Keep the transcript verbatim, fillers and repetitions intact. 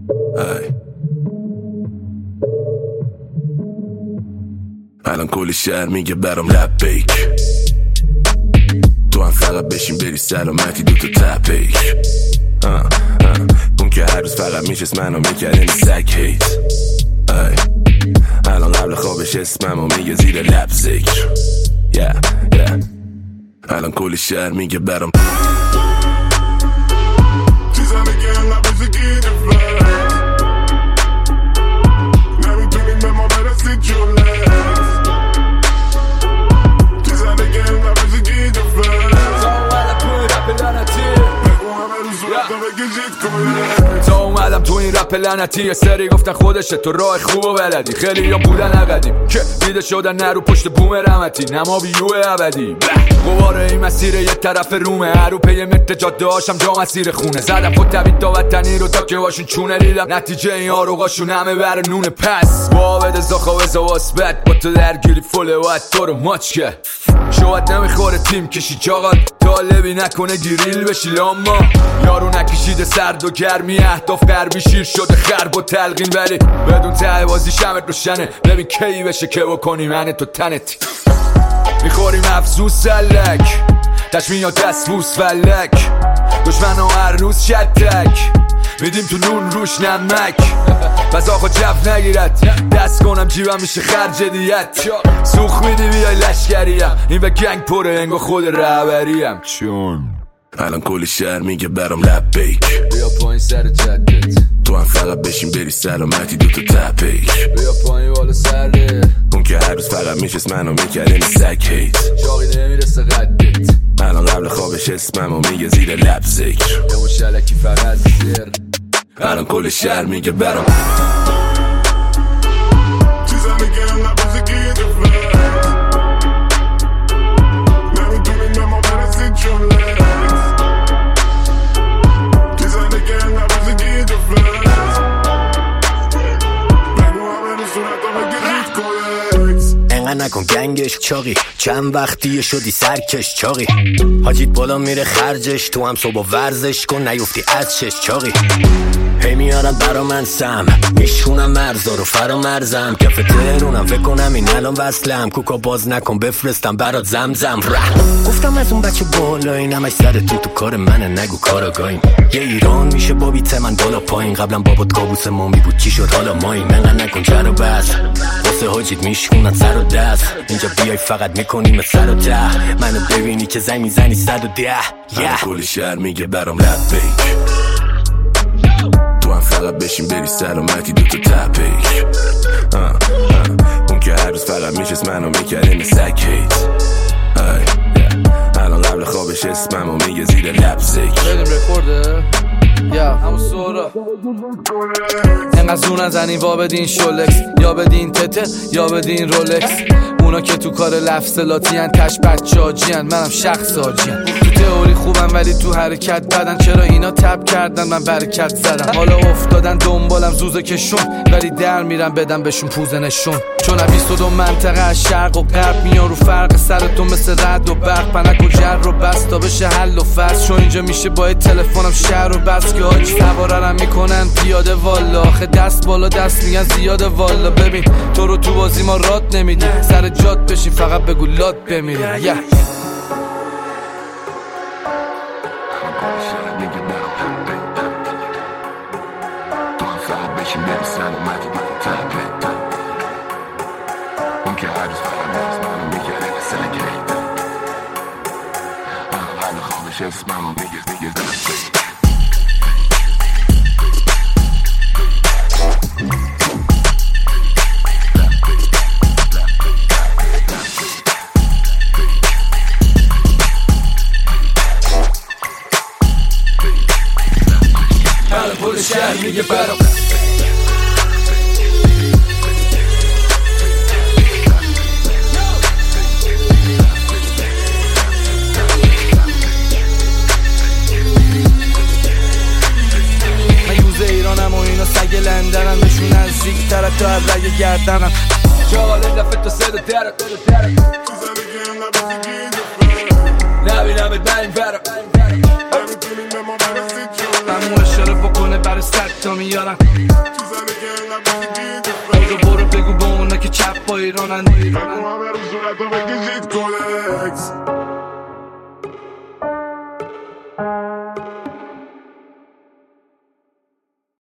ای الان کلی شهر میگه برام لبیک، تو هم فقط بشین بری سلامتی دوتا تپیک. اون که هر روز فقط میشست منو میکرد این سگ هیت. ای الان قبل خوابش اسممو میگه زیر لب ذکر. yeah, yeah. الان کلی شهر میگه برام تا اومدم تو این رپ لعنتی یه سری گفتن خودشه تو راه خوب و بلدی، خیلی یا بودن عقدیم که دیده شدن نرو پشت بوم رحمتی، نما بیو ابدی قواره این مسیر یه طرف رومه، هرو پی متر جاده هاشم جا مسیر خونه، زدم خود تبید تا وطنی رو تا که باشون چونه دیدم نتیجه این آروغاشون همه بر نونه. پس با بده زاخوه زواس بد با تو درگیری فله و تو رو ماچ که شاید نمیخوره تیم کشی جاقات طالبی نکنه گریل بشی لاما، یارو نکشیده سرد و گرمی اهداف غربی شیر شده خرب و تلقین، ولی بدون ته بازی شمت روشنه، ببین کی بشه که بکنی من تو تنت میخوریم افزوز سلک تشمین یا دستبوس فلک، دشمن هر روز شتک میدیم تو نون روش نمک، پس آخو جف نگیرد دست کنم جیبم میشه خرج دیت، سوخ میدی بیای لشکریم این و گنگ پره انگا خود رهبریم، چون الان کلی شهر میگه برام لبیک، بیا پایین سر جدت، تو هم فقط بشین بری سلامتی دوتا تپیک، بیا پایین بالا سره، اون که هر روز فقط میشست منو میکرد این سگ هیت، جاقی نمیرسه قدت، الان قبل خوابش اسممو میگه زیر لب ذکر، یا اون شلکی فقط زیر، الان کل شهر میگه برام نکن گنگش چاقی چند وقتیه شدی سرکش چاقی، حاجیت بالا میره خرجش تو هم صبح ورزش کن نیفتی از شش چاقی، هی میارن برا من سم میشونم مرزا رو فرا مرزم کف تهرونم فکر کنم این الان وصلم، کوکا باز نکن بفرستم برات زمزم ره، گفتم از اون بچه بالا این همش سرتون تو کار منه نگو کاراگاهیم، یه ایران میشه با بیت من بالا پایین، قبلا بابات کابوس ما می بود چی شد حالا ما این منقن نکن جر و بس واسه حاجیت میشونن سر و دست، اینجا بیای فقط میکنیم سر و ده، منو ببینی که زنگ میزنی صد و ده yeah. کل شهر میگه برام لبیک، تو هم فقط بشین بری سلامتی دوتا تپیک، اون که هر روز فقط میشست منو میکرد این سگ هیت، الان قبل خوابش اسممو میگه زیر لب ذکر، بریم رکورده یا همون سورا اینقدر زور نزنی وا بدین شولکس یا بدین تته یا بدین رولکس، اونا که تو کار لفظلاتی هن تش بچه آجی هن منم شخص آجی هن، تو تئوری خوبم ولی تو حرکت بدن، چرا اینا تب کردن من برکت زدم، حالا افتادن دنبالم زوزه کشون ولی در میرم بدم بهشون پوزه نشون، چون بیست و دو منطقه از شرق و غرب میان رو فرق سرتون مثل رد و برق، پنک و جر رو بس تا بشه حل و فصل، چون اینجا میشه با تلفنم شهر و بس که حاج سواررم میکنن پیاده والا، آخه دست بالا دست میگن زیاده والا، ببین تو رو تو بازی ما رات نمیدی سر جات بشین فقط بگو لات بمیری yeah. پول شهر میگه برام من یوزه ایرانم و اینا سگ لندنم، بهشون نزدیک تر تا از رگ گردنم، جاقال دفت تا سه دو درک نبینم ات بریم برم همون اشاره بکنه برای صد تا میارن بازو برو بگو به اونا که چپ با ایرانن همه رو صورت رو بکشید کودکس